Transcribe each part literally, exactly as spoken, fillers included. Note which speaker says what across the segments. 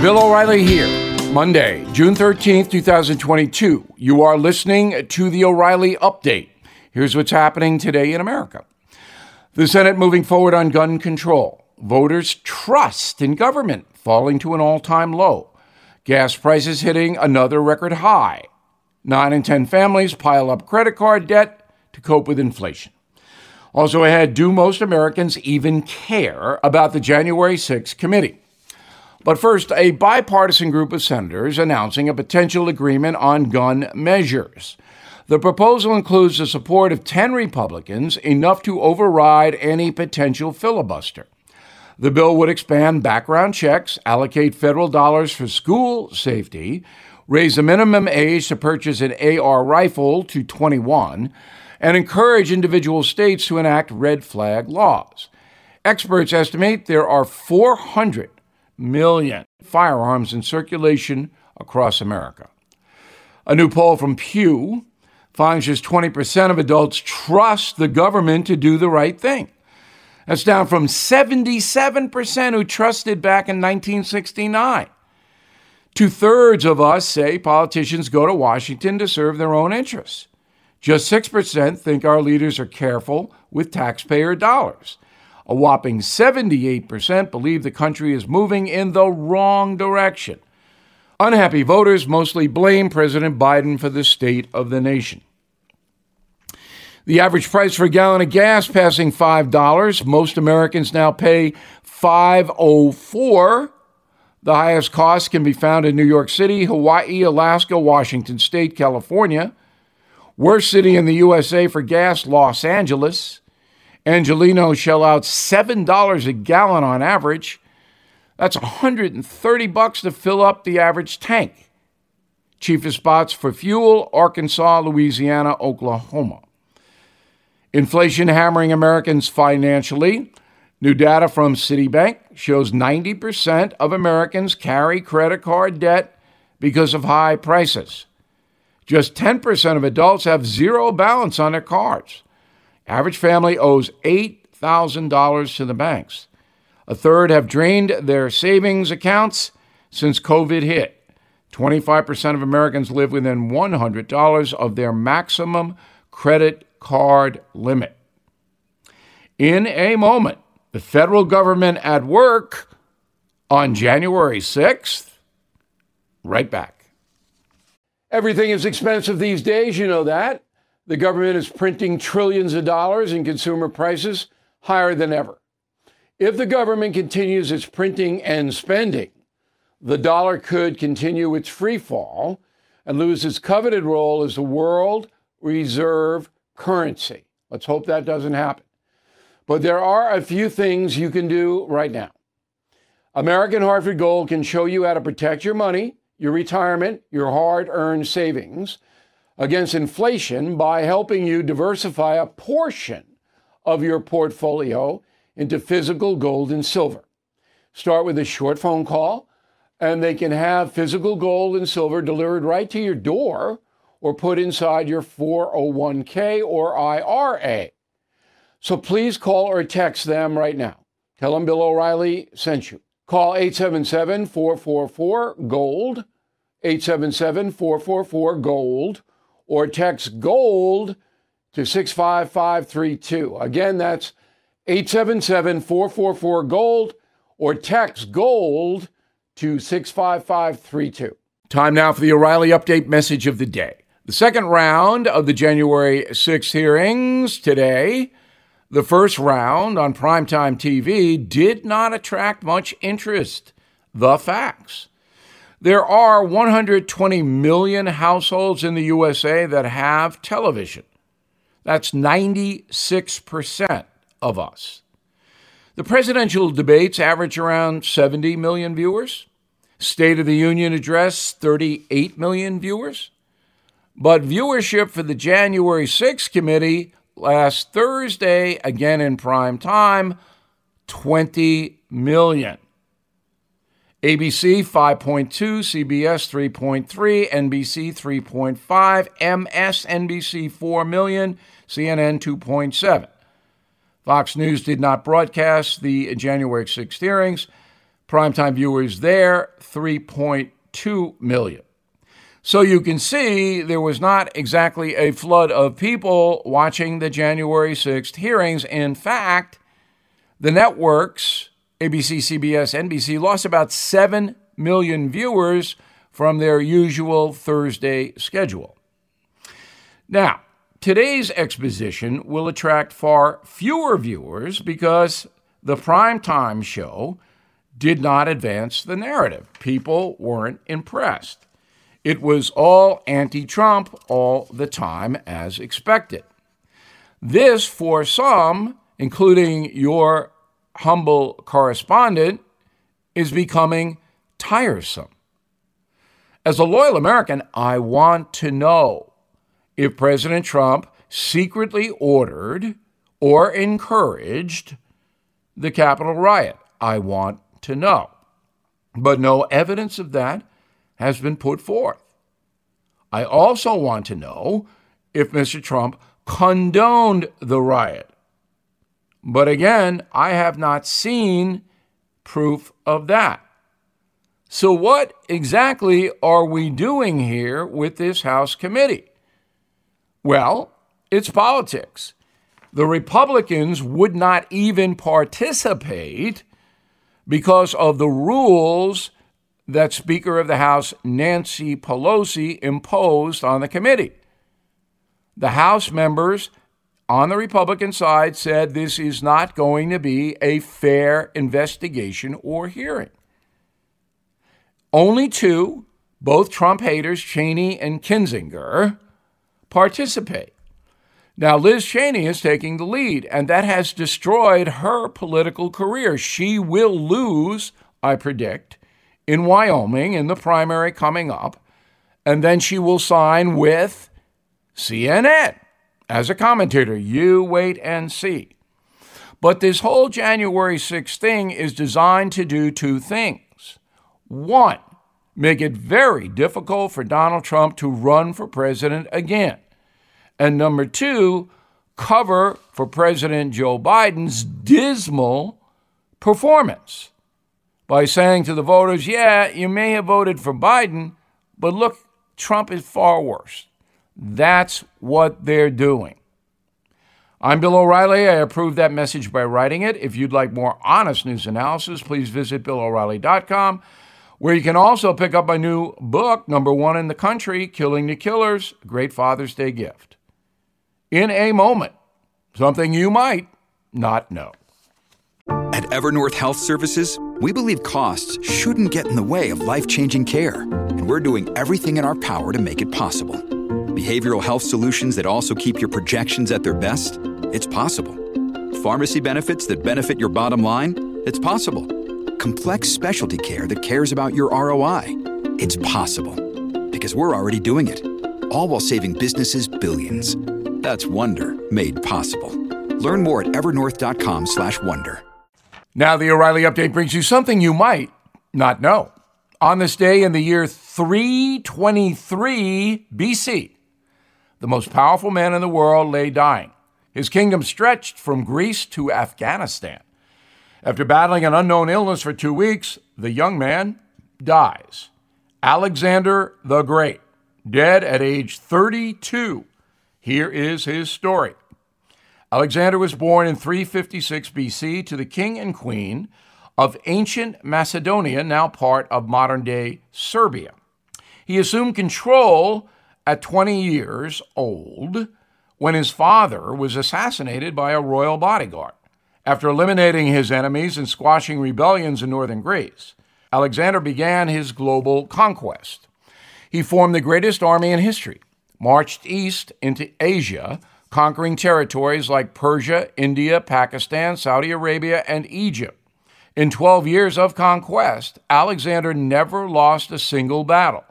Speaker 1: Bill O'Reilly here. Monday, June thirteenth, twenty twenty-two. You are listening to the O'Reilly Update. Here's what's happening today in America. The Senate moving forward on gun control. Voters' trust in government falling to an all-time low. Gas prices hitting another record high. Nine in ten families pile up credit card debt to cope with inflation. Also ahead, do most Americans even care about the January sixth committee? But first, a bipartisan group of senators announcing a potential agreement on gun measures. The proposal includes the support of ten Republicans, enough to override any potential filibuster. The bill would expand background checks, allocate federal dollars for school safety, raise the minimum age to purchase an A R rifle to twenty-one, and encourage individual states to enact red flag laws. Experts estimate there are four hundred million firearms in circulation across America. A new poll from Pew finds just twenty percent of adults trust the government to do the right thing. That's down from seventy-seven percent who trusted back in nineteen sixty-nine. Two-thirds of us say politicians go to Washington to serve their own interests. Just six percent think our leaders are careful with taxpayer dollars. A whopping seventy-eight percent believe the country is moving in the wrong direction. Unhappy voters mostly blame President Biden for the state of the nation. The average price for a gallon of gas passing five dollars. Most Americans now pay five dollars and four cents. The highest costs can be found in New York City, Hawaii, Alaska, Washington State, California. Worst city in the U S A for gas, Los Angeles. Angelenos shell out seven dollars a gallon on average. That's one hundred thirty bucks to fill up the average tank. Cheapest spots for fuel, Arkansas, Louisiana, Oklahoma. Inflation hammering Americans financially. New data from Citibank shows ninety percent of Americans carry credit card debt because of high prices. Just ten percent of adults have zero balance on their cards. Average family owes eight thousand dollars to the banks. A third have drained their savings accounts since COVID hit. twenty-five percent of Americans live within one hundred dollars of their maximum credit card limit. In a moment, the federal government at work on January sixth. Right back. Everything is expensive these days, you know that. The government is printing trillions of dollars and consumer prices higher than ever. If the government continues its printing and spending, the dollar could continue its free fall and lose its coveted role as the world reserve currency. Let's hope that doesn't happen. But there are a few things you can do right now. American Hartford Gold can show you how to protect your money, your retirement, your hard-earned savings against inflation by helping you diversify a portion of your portfolio into physical gold and silver. Start with a short phone call, and they can have physical gold and silver delivered right to your door or put inside your four oh one k or I R A. So please call or text them right now. Tell them Bill O'Reilly sent you. Call eight seven seven, four four four, GOLD, eight seven seven, four four four, GOLD, or text GOLD to six five five three two. Again, that's eight seven seven, four four four, GOLD, or text GOLD to six five five three two. Time now for the O'Reilly Update message of the day. The second round of the January sixth hearings today. The first round on primetime T V did not attract much interest. The facts. There are one hundred twenty million households in the U S A that have television. That's ninety-six percent of us. The presidential debates average around seventy million viewers. State of the Union address, thirty-eight million viewers. But viewership for the January sixth committee last Thursday, again in prime time, twenty million. A B C five point two, C B S three point three, N B C three point five, M S N B C four million, C N N two point seven. Fox News did not broadcast the January sixth hearings, Primetime viewers there, three point two million. So you can see there was not exactly a flood of people watching the January sixth hearings. In fact, the networks, A B C, C B S, N B C, lost about seven million viewers from their usual Thursday schedule. Now, today's exposition will attract far fewer viewers because the primetime show did not advance the narrative. People weren't impressed. It was all anti-Trump all the time, as expected. This, for some, including your humble correspondent, is becoming tiresome. As a loyal American, I want to know if President Trump secretly ordered or encouraged the Capitol riot. I want to know. But no evidence of that has been put forth. I also want to know if Mister Trump condoned the riot. But again, I have not seen proof of that. So what exactly are we doing here with this House committee? Well, it's politics. The Republicans would not even participate because of the rules that Speaker of the House Nancy Pelosi imposed on the committee. The House members on the Republican side said this is not going to be a fair investigation or hearing. Only two, both Trump haters, Cheney and Kinzinger, participate. Now, Liz Cheney is taking the lead, and that has destroyed her political career. She will lose, I predict, in Wyoming in the primary coming up, and then she will sign with C N N as a commentator. You wait and see. But this whole January sixth thing is designed to do two things. One, make it very difficult for Donald Trump to run for president again. And number two, cover for President Joe Biden's dismal performance by saying to the voters, yeah, you may have voted for Biden, but look, Trump is far worse. That's what they're doing. I'm Bill O'Reilly. I approve that message by writing it. If you'd like more honest news analysis, please visit bill o'reilly dot com, where you can also pick up my new book, number one in the country, Killing the Killers, a great Father's Day gift. In a moment, something you might not know.
Speaker 2: At Evernorth Health Services, we believe costs shouldn't get in the way of life-changing care, and we're doing everything in our power to make it possible. Behavioral health solutions that also keep your projections at their best? It's possible. Pharmacy benefits that benefit your bottom line? It's possible. Complex specialty care that cares about your R O I? It's possible. Because we're already doing it. All while saving businesses billions. That's Wonder made possible. Learn more at evernorth.com slash wonder.
Speaker 1: Now the O'Reilly Update brings you something you might not know. On this day in the year three twenty-three B C, the most powerful man in the world lay dying. His kingdom stretched from Greece to Afghanistan. After battling an unknown illness for two weeks, the young man dies. Alexander the Great, dead at age thirty-two. Here is his story. Alexander was born in three fifty-six B C to the king and queen of ancient Macedonia, now part of modern-day Serbia. He assumed control at twenty years old when his father was assassinated by a royal bodyguard. After eliminating his enemies and squashing rebellions in northern Greece, Alexander began his global conquest. He formed the greatest army in history, marched east into Asia, conquering territories like Persia, India, Pakistan, Saudi Arabia, and Egypt. In twelve years of conquest, Alexander never lost a single battle.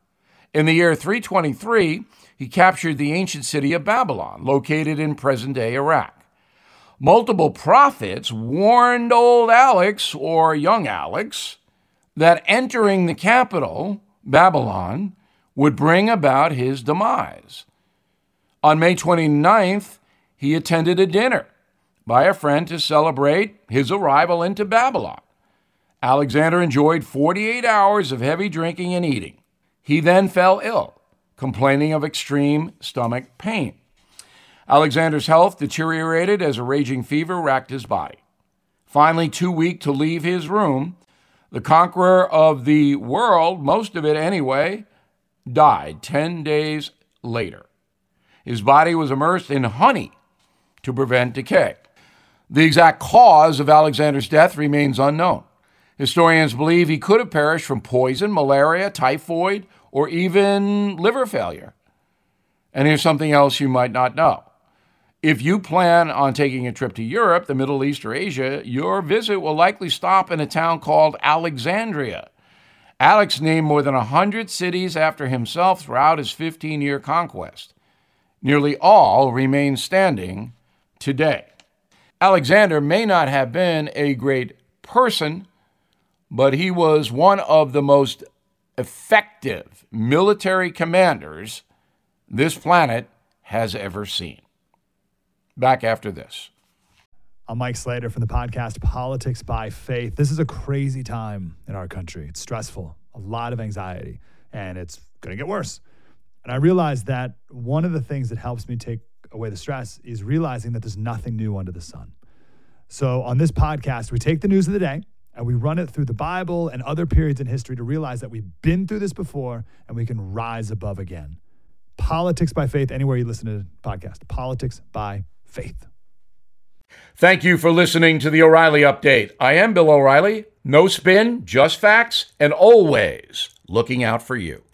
Speaker 1: In the year three twenty-three, he captured the ancient city of Babylon, located in present-day Iraq. Multiple prophets warned old Alex, or young Alex, that entering the capital, Babylon, would bring about his demise. On May twenty-ninth, he attended a dinner by a friend to celebrate his arrival into Babylon. Alexander enjoyed forty-eight hours of heavy drinking and eating. He then fell ill, complaining of extreme stomach pain. Alexander's health deteriorated as a raging fever racked his body. Finally, too weak to leave his room, the conqueror of the world, most of it anyway, died ten days later. His body was immersed in honey to prevent decay. The exact cause of Alexander's death remains unknown. Historians believe he could have perished from poison, malaria, typhoid, or even liver failure. And here's something else you might not know. If you plan on taking a trip to Europe, the Middle East, or Asia, your visit will likely stop in a town called Alexandria. Alex named more than one hundred cities after himself throughout his fifteen-year conquest. Nearly all remain standing today. Alexander may not have been a great person, but he was one of the most effective military commanders this planet has ever seen. Back after this.
Speaker 3: I'm Mike Slater from the podcast Politics by Faith. This is a crazy time in our country. It's stressful, a lot of anxiety, and it's going to get worse. And I realized that one of the things that helps me take away the stress is realizing that there's nothing new under the sun. So on this podcast, we take the news of the day and we run it through the Bible and other periods in history to realize that we've been through this before and we can rise above again. Politics by Faith, anywhere you listen to the podcast. Politics by Faith.
Speaker 1: Thank you for listening to the O'Reilly Update. I am Bill O'Reilly. No spin, just facts, and always looking out for you.